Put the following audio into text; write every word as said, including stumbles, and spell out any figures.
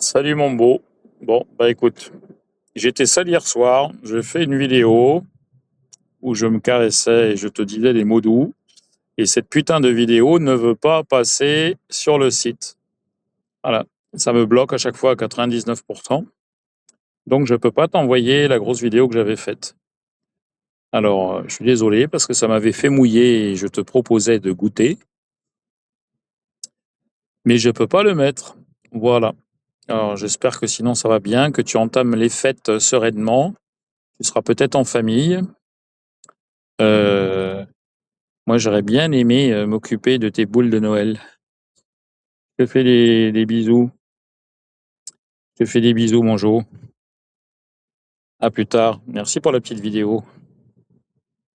Salut mon beau. Bon, bah écoute, j'étais seul hier soir, je fais une vidéo où je me caressais et je te disais des mots doux, et cette putain de vidéo ne veut pas passer sur le site. Voilà, ça me bloque à chaque fois à quatre-vingt-dix-neuf pour cent, donc je peux pas t'envoyer la grosse vidéo que j'avais faite. Alors, euh, je suis désolé parce que ça m'avait fait mouiller et je te proposais de goûter, mais je peux pas le mettre. Voilà. Alors, j'espère que sinon ça va bien, que tu entames les fêtes sereinement. Tu seras peut-être en famille. Euh, Moi, j'aurais bien aimé euh, m'occuper de tes boules de Noël. Je te fais des, des bisous. Je te fais des bisous, mon Jo. À plus tard. Merci pour la petite vidéo.